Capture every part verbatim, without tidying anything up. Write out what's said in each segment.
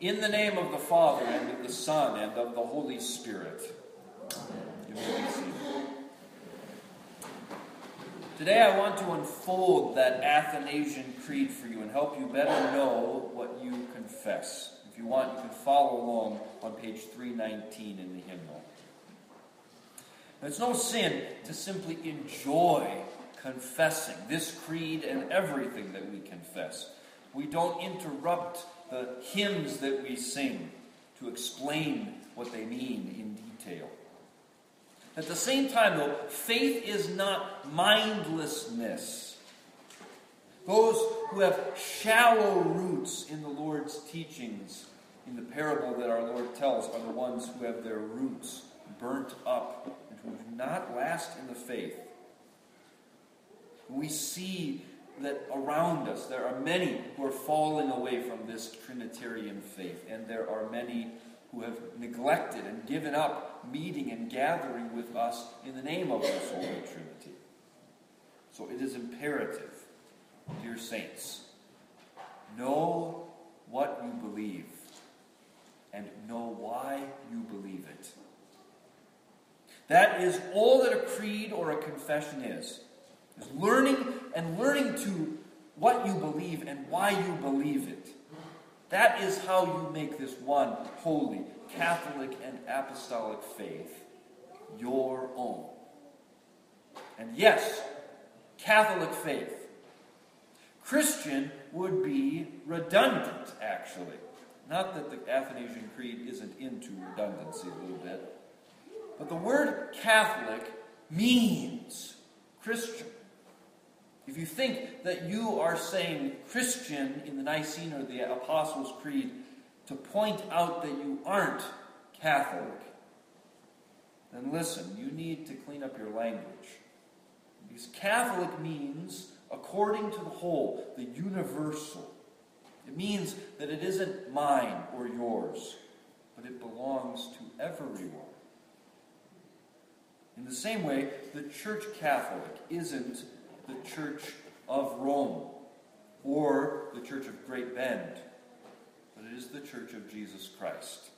In the name of the Father, and of the Son, and of the Holy Spirit. You may be seated. Today I want to unfold that Athanasian Creed for you and help you better know what you confess. If you want, you can follow along on page three nineteen in the hymnal. Now, it's no sin to simply enjoy confessing this creed and everything that we confess. We don't interrupt the hymns that we sing to explain what they mean in detail. At the same time, though, faith is not mindlessness. Those who have shallow roots in the Lord's teachings, in the parable that our Lord tells, are the ones who have their roots burnt up and who do not last in the faith. We see that around us there are many who are falling away from this Trinitarian faith, and there are many who have neglected and given up meeting and gathering with us in the name of this Holy Trinity. So it is imperative, dear saints, know what you believe and know why you believe it. That is all that a creed or a confession is. Is learning and learning to what you believe and why you believe it. That is how you make this one holy, Catholic, and apostolic faith your own. And yes, Catholic faith. Christian would be redundant, actually. Not that the Athanasian Creed isn't into redundancy a little bit. But the word Catholic means Christian. If you think that you are saying Christian in the Nicene or the Apostles' Creed to point out that you aren't Catholic, then listen, you need to clean up your language. Because Catholic means, according to the whole, the universal. It means that it isn't mine or yours, but it belongs to everyone. In the same way, the Church Catholic isn't the Church of Rome or the Church of Great Bend, but it is the Church of Jesus Christ.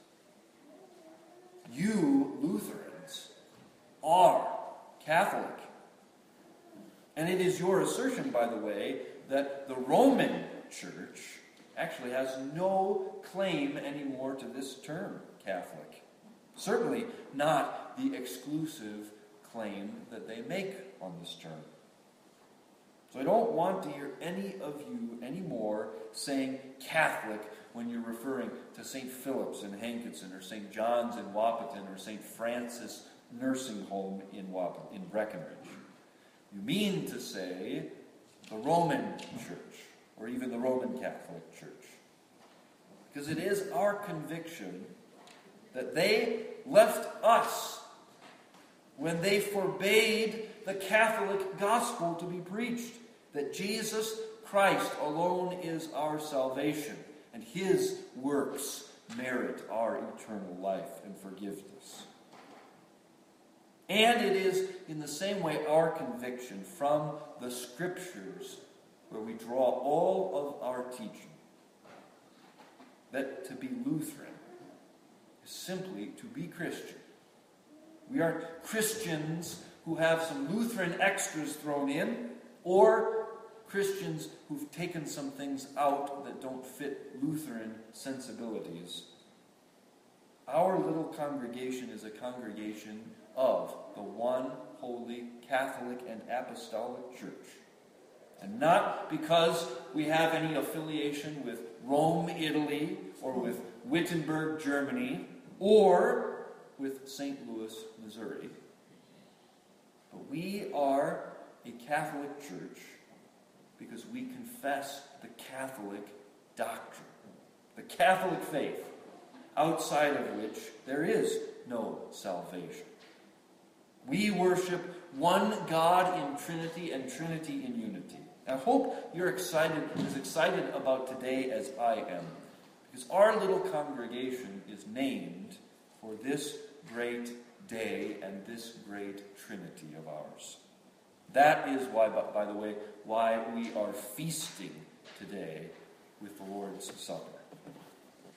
You, Lutherans, are Catholic. And it is your assertion, by the way, that the Roman Church actually has no claim anymore to this term, Catholic. Certainly not the exclusive claim that they make on this term. So I don't want to hear any of you anymore saying Catholic when you're referring to Saint Philip's in Hankinson, or Saint John's in Wahpeton, or Saint Francis Nursing Home in Wahpeton, in Breckenridge. You mean to say the Roman Church, or even the Roman Catholic Church. Because it is our conviction that they left us when they forbade the Catholic gospel to be preached, that Jesus Christ alone is our salvation, and his works merit our eternal life and forgiveness. And it is in the same way our conviction from the Scriptures, where we draw all of our teaching, that to be Lutheran is simply to be Christian. We aren't Christians who have some Lutheran extras thrown in, or Christians who've taken some things out that don't fit Lutheran sensibilities. Our little congregation is a congregation of the one holy Catholic and Apostolic Church. And not because we have any affiliation with Rome, Italy, or with Wittenberg, Germany, or with Saint Louis, Missouri. But we are a Catholic church because we confess the Catholic doctrine, the Catholic faith, outside of which there is no salvation. We worship one God in Trinity and Trinity in unity. I hope you're excited, as excited about today as I am, because our little congregation is named for this great day and this great Trinity of ours. That is why, by the way, why we are feasting today with the Lord's Supper.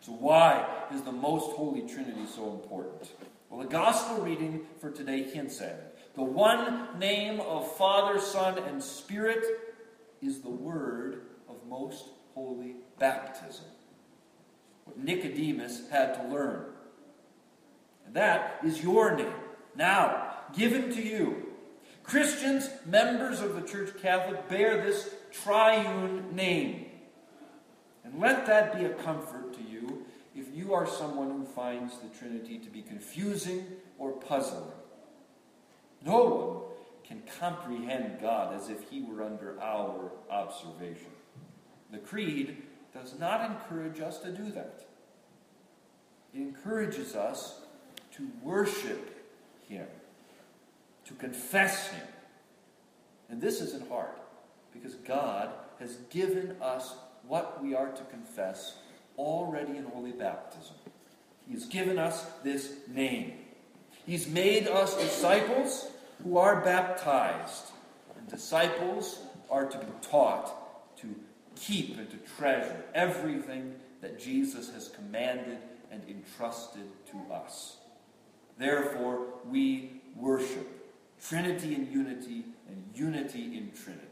So why is the most holy Trinity so important? Well, the gospel reading for today hints at it. The one name of Father, Son, and Spirit is the word of most holy baptism. What Nicodemus had to learn. And that is your name, now given to you. Christians, members of the Church Catholic, bear this triune name. And let that be a comfort to you if you are someone who finds the Trinity to be confusing or puzzling. No one can comprehend God as if he were under our observation. The Creed does not encourage us to do that. It encourages us to worship him, to confess him. And this isn't hard, because God has given us what we are to confess already in holy baptism. He has given us this name. He's made us disciples who are baptized. And disciples are to be taught to keep and to treasure everything that Jesus has commanded and entrusted to us. Therefore, we worship Trinity in unity and unity in Trinity.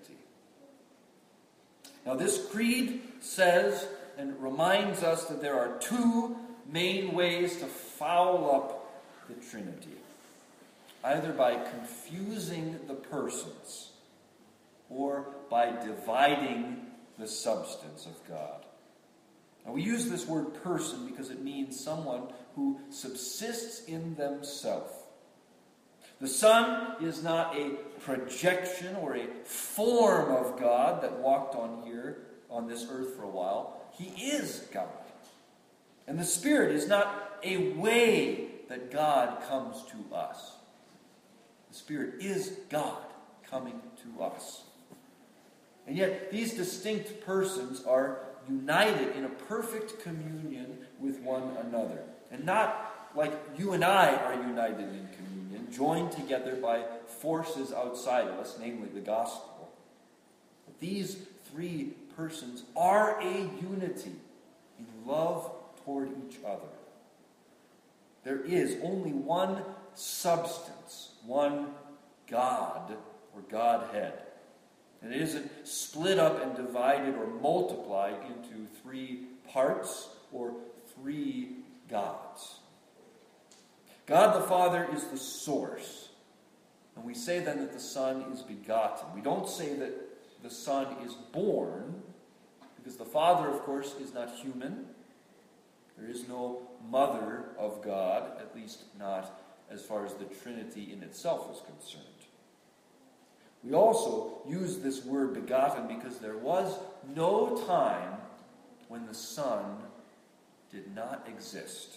Now, this creed says and reminds us that there are two main ways to foul up the Trinity. Either by confusing the persons or by dividing the substance of God. Now, we use this word person because it means someone who subsists in themselves. The Son is not a projection or a form of God that walked on here, on this earth for a while. He is God. And the Spirit is not a way that God comes to us. The Spirit is God coming to us. And yet, these distinct persons are united in a perfect communion with one another. And not like you and I are united in communion, joined together by forces outside of us, namely the gospel. These three persons are a unity in love toward each other. There is only one substance, one God or Godhead. And it isn't split up and divided or multiplied into three parts or three gods. God the Father is the source. And we say then that the Son is begotten. We don't say that the Son is born, because the Father, of course, is not human. There is no mother of God, at least not as far as the Trinity in itself is concerned. We also use this word begotten because there was no time when the Son did not exist.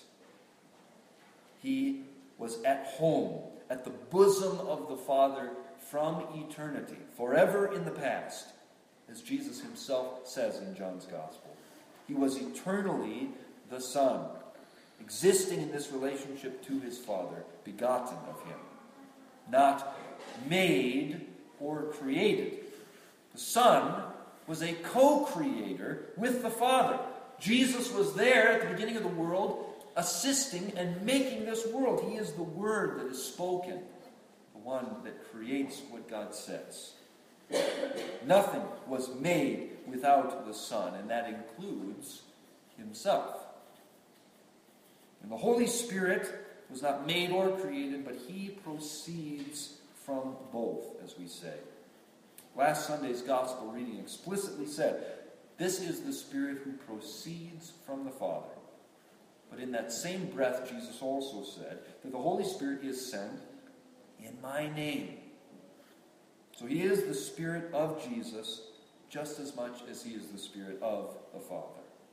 He was at home, at the bosom of the Father from eternity, forever in the past, as Jesus himself says in John's Gospel. He was eternally the Son, existing in this relationship to his Father, begotten of him, not made or created. The Son was a co-creator with the Father. Jesus was there at the beginning of the world, assisting and making this world. He is the Word that is spoken, the one that creates what God says. Nothing was made without the Son, and that includes himself. And the Holy Spirit was not made or created, but he proceeds from both, as we say. Last Sunday's gospel reading explicitly said, this is the Spirit who proceeds from the Father. But in that same breath, Jesus also said that the Holy Spirit is sent in my name. So he is the Spirit of Jesus just as much as he is the Spirit of the Father.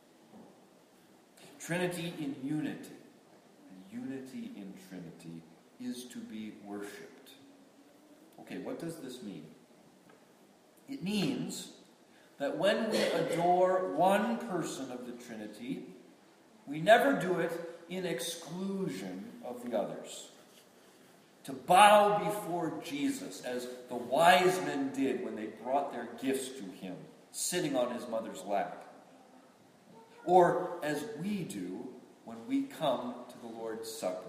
Trinity in unity, and unity in Trinity is to be worshipped. Okay, what does this mean? It means that when we adore one person of the Trinity, we never do it in exclusion of the others. To bow before Jesus, as the wise men did when they brought their gifts to him, sitting on his mother's lap. or as we do when we come to the Lord's Supper.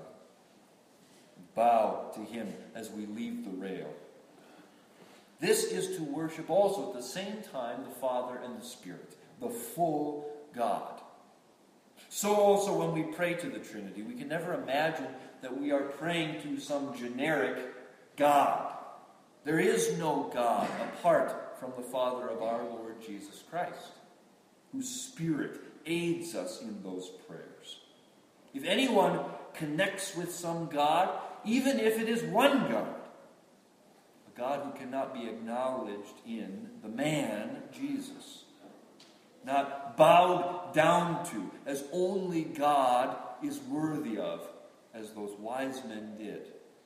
Bow to him as we leave the rail. This is to worship also at the same time the Father and the Spirit, the full God. So also when we pray to the Trinity, we can never imagine that we are praying to some generic God. There is no God apart from the Father of our Lord Jesus Christ, whose Spirit aids us in those prayers. If anyone connects with some God, even if it is one God, a God who cannot be acknowledged in the man, Jesus, not bowed down to as only God is worthy of, as those wise men did,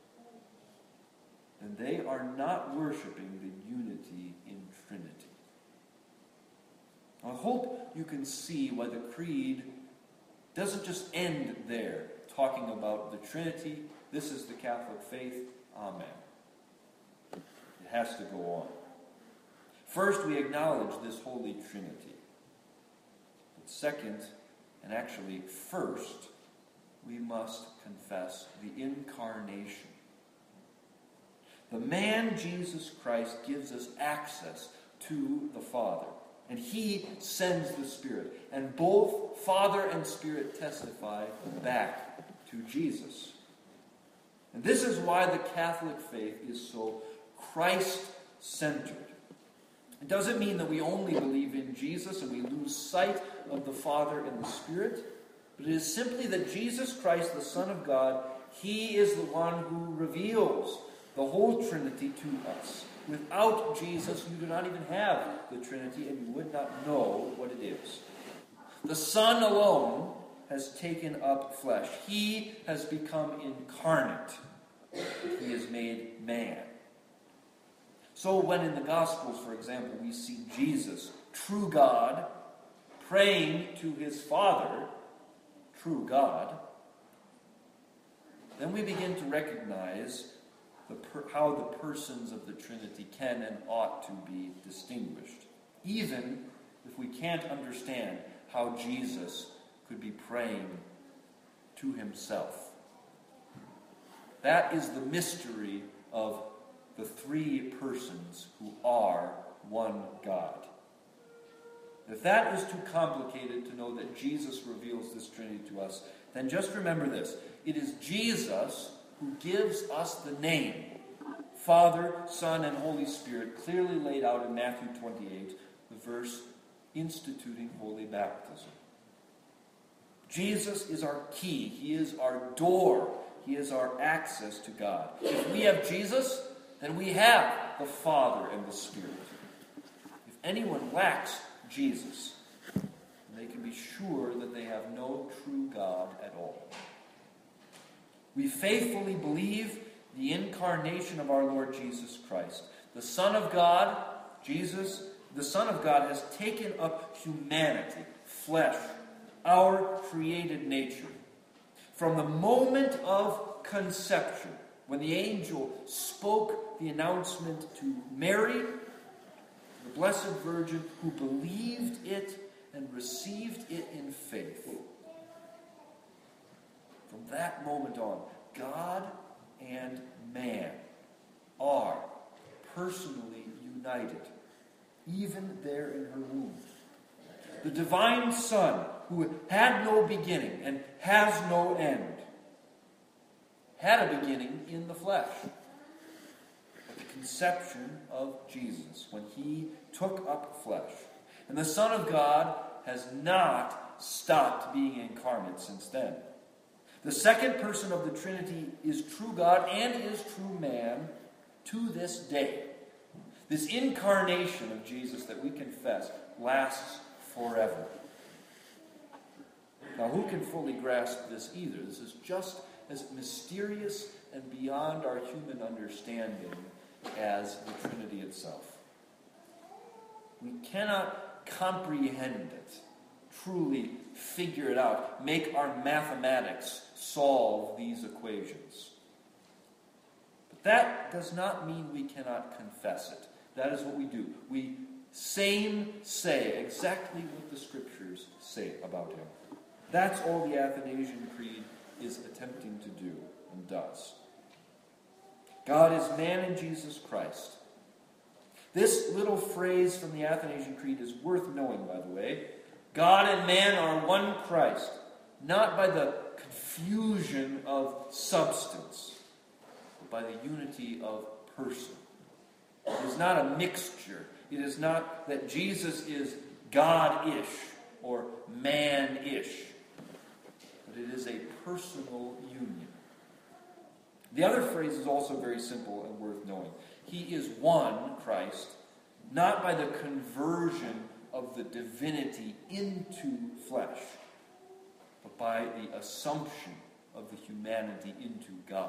then they are not worshiping the unity in Trinity. I hope you can see why the Creed doesn't just end there, talking about the Trinity. This is the Catholic faith. Amen. It has to go on. First, we acknowledge this Holy Trinity. But second, and actually first, we must confess the incarnation. The man Jesus Christ gives us access to the Father, and he sends the Spirit. And both Father and Spirit testify back to Jesus. And this is why the Catholic faith is so Christ-centered. It doesn't mean that we only believe in Jesus and we lose sight of the Father and the Spirit, but it is simply that Jesus Christ, the Son of God, he is the one who reveals the whole Trinity to us. Without Jesus, you do not even have the Trinity, and you would not know what it is. The Son alone has taken up flesh. He has become incarnate. He is made man. So when in the Gospels, for example, we see Jesus, true God, praying to his Father, true God, then we begin to recognize the per- how the persons of the Trinity can and ought to be distinguished, even if we can't understand how Jesus could be praying to himself. That is the mystery of the three persons who are one God. If that is too complicated to know that Jesus reveals this Trinity to us, then just remember this. It is Jesus who gives us the name, Father, Son, and Holy Spirit, clearly laid out in Matthew twenty-eight, the verse instituting holy baptism. Jesus is our key. He is our door. He is our access to God. If we have Jesus, then we have the Father and the Spirit. If anyone lacks Jesus, then they can be sure that they have no true God at all. We faithfully believe the incarnation of our Lord Jesus Christ. The Son of God, Jesus, the Son of God has taken up humanity, flesh, our created nature. From the moment of conception, when the angel spoke the announcement to Mary, the Blessed Virgin, who believed it and received it in faith. From that moment on, God and man are personally united, even there in her womb. The divine Son, who had no beginning and has no end, had a beginning in the flesh. At the conception of Jesus, when he took up flesh. And the Son of God has not stopped being incarnate since then. The second person of the Trinity is true God and is true man to this day. This incarnation of Jesus that we confess lasts forever. Now, who can fully grasp this either? This is just as mysterious and beyond our human understanding as the Trinity itself. We cannot comprehend it, truly figure it out, make our mathematics solve these equations. But that does not mean we cannot confess it. That is what we do. We same say, exactly what the Scriptures say about him. That's all the Athanasian Creed is attempting to do and does. God is man in Jesus Christ. This little phrase from the Athanasian Creed is worth knowing, by the way. God and man are one Christ, not by the confusion of substance, but by the unity of person. It is not a mixture. It is not that Jesus is God-ish or man-ish, but it is a personal union. The other phrase is also very simple and worth knowing. He is one, Christ, not by the conversion of the divinity into flesh, but by the assumption of the humanity into God.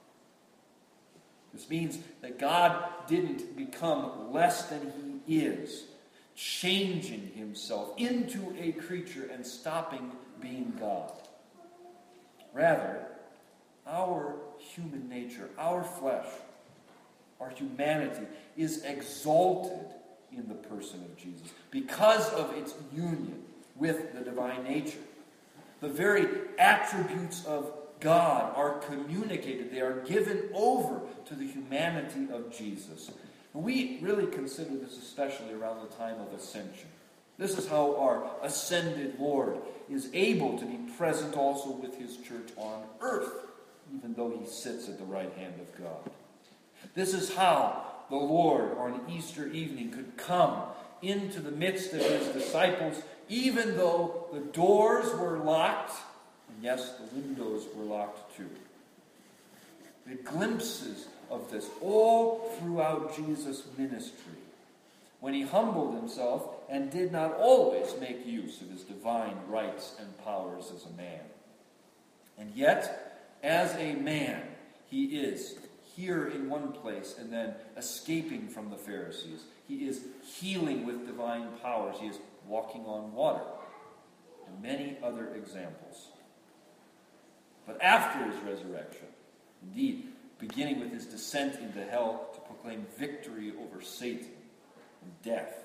This means that God didn't become less than he is, changing himself into a creature and stopping being God. Rather, our human nature, our flesh, our humanity is exalted in the person of Jesus because of its union with the divine nature. The very attributes of God are communicated. They are given over to the humanity of Jesus. And we really consider this especially around the time of Ascension. This is how our ascended Lord is able to be present also with his church on earth, even though he sits at the right hand of God. This is how the Lord on Easter evening could come into the midst of his disciples, even though the doors were locked, and yes, the windows were locked too. We had glimpses of this all throughout Jesus' ministry, when he humbled himself and did not always make use of his divine rights and powers as a man. And yet, as a man, he is here in one place and then escaping from the Pharisees. He is healing with divine powers. He is walking on water. And many other examples. But after his resurrection, indeed, beginning with his descent into hell to proclaim victory over Satan and death,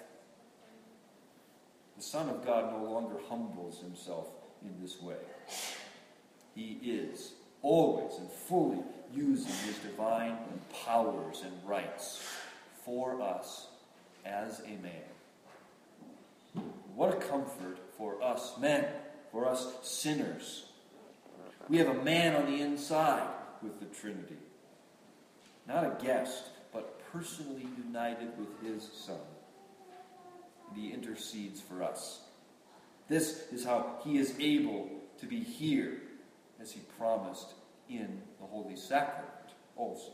the Son of God no longer humbles himself in this way. He is always and fully using his divine powers and rights for us as a man. What a comfort for us men, for us sinners. We have a man on the inside with the Trinity. Not a guest, but personally united with his Son. And he intercedes for us. This is how he is able to be here, as he promised in the Holy Sacrament also.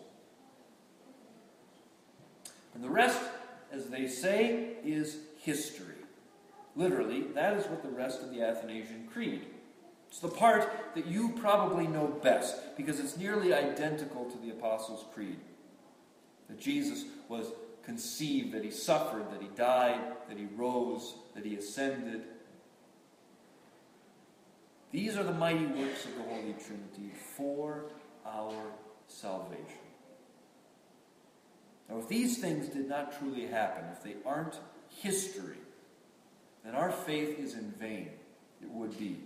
And the rest, as they say, is history. Literally, that is what the rest of the Athanasian Creed. It's the part that you probably know best, because it's nearly identical to the Apostles' Creed. That Jesus was conceived, that he suffered, that he died, that he rose, that he ascended. These are the mighty works of the Holy Trinity for our salvation. Now, if these things did not truly happen, if they aren't history, then our faith is in vain. It would be.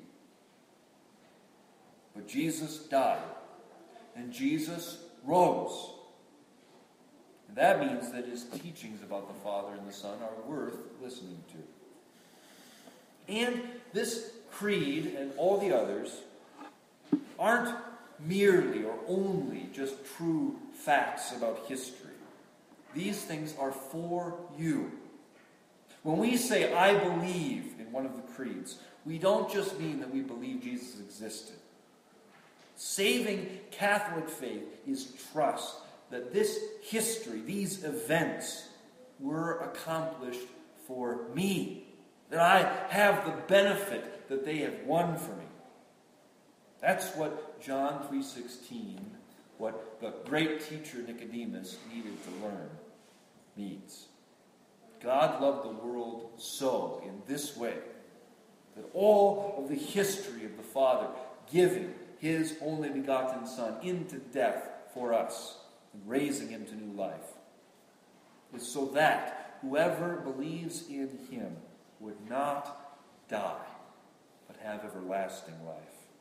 But Jesus died, and Jesus rose. And that means that his teachings about the Father and the Son are worth listening to. And this creed and all the others aren't merely or only just true facts about history. These things are for you. When we say, I believe in one of the creeds, we don't just mean that we believe Jesus existed. Saving Catholic faith is trust that this history, these events, were accomplished for me. That I have the benefit that they have won for me. That's what John three sixteen, what the great teacher Nicodemus needed to learn, means. God loved the world so, in this way, that all of the history of the Father giving his only begotten Son into death for us and raising him to new life is so that whoever believes in him would not die, but have everlasting life.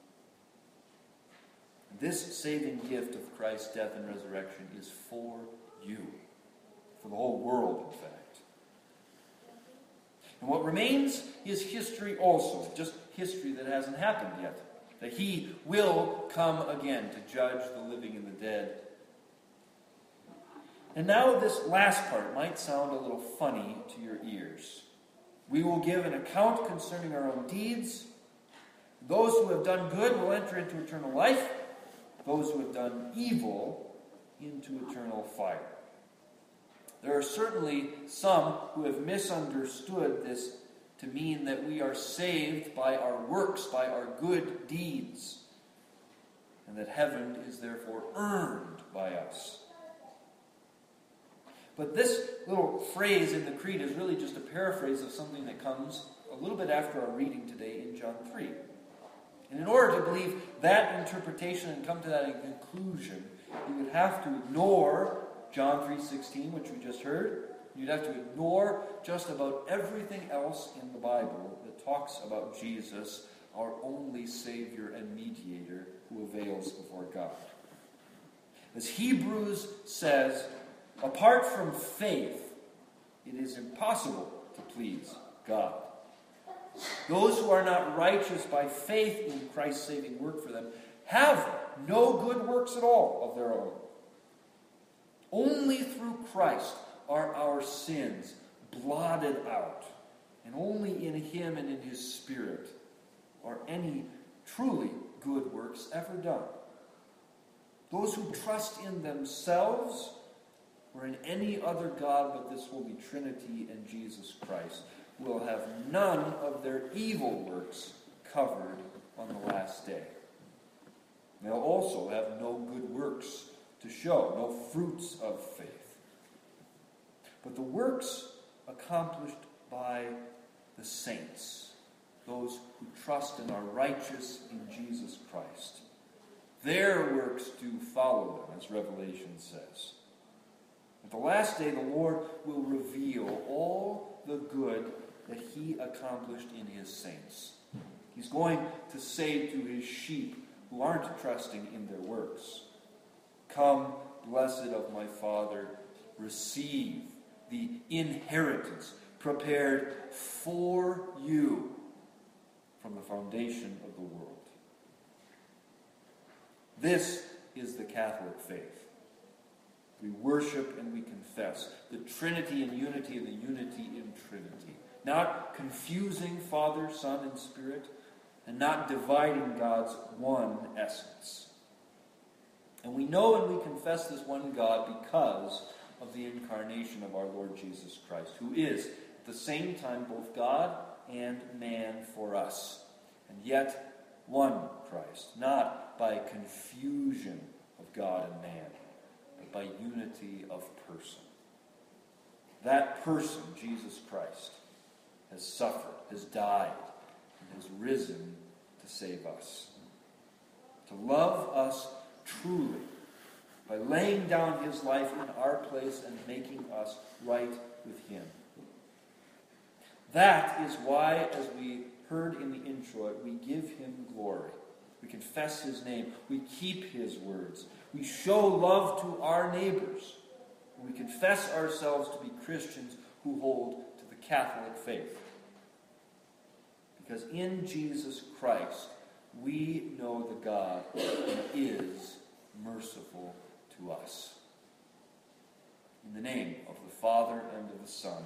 This saving gift of Christ's death and resurrection is for you, for the whole world, in fact. And what remains is history also, just history that hasn't happened yet. That he will come again to judge the living and the dead. And now this last part might sound a little funny to your ears. We will give an account concerning our own deeds. Those who have done good will enter into eternal life. Those who have done evil into eternal fire. There are certainly some who have misunderstood this to mean that we are saved by our works, by our good deeds, and that heaven is therefore earned by us. But this little phrase in the Creed is really just a paraphrase of something that comes a little bit after our reading today in John three. And in order to believe that interpretation and come to that conclusion, you would have to ignore John three sixteen, which we just heard. You'd have to ignore just about everything else in the Bible that talks about Jesus, our only Savior and mediator who avails before God. As Hebrews says, apart from faith, it is impossible to please God. Those who are not righteous by faith in Christ's saving work for them have no good works at all of their own. Only through Christ are our sins blotted out, and only in him and in his Spirit are any truly good works ever done. Those who trust in themselves or in any other God but this Holy Trinity and Jesus Christ will have none of their evil works covered on the last day. They'll also have no good works to show, no fruits of faith. But the works accomplished by the saints, those who trust and are righteous in Jesus Christ, their works do follow them, as Revelation says. At the last day, the Lord will reveal all the good that he accomplished in his saints. He's going to say to his sheep who aren't trusting in their works, "Come, blessed of my Father, receive the inheritance prepared for you from the foundation of the world." This is the Catholic faith. We worship and we confess the Trinity in unity and the unity in Trinity. Not confusing Father, Son, and Spirit, and not dividing God's one essence. And we know and we confess this one God because of the incarnation of our Lord Jesus Christ, who is at the same time both God and man for us, and yet one Christ, not by confusion of God and man, but by unity of person. That person, Jesus Christ, has suffered, has died, and has risen to save us. To love us truly by laying down his life in our place and making us right with him. That is why, as we heard in the intro, we give him glory. We confess his name. We keep his words. We show love to our neighbors. We confess ourselves to be Christians who hold to the Catholic faith. Because in Jesus Christ, we know the God who is merciful to us. In the name of the Father, and of the Son,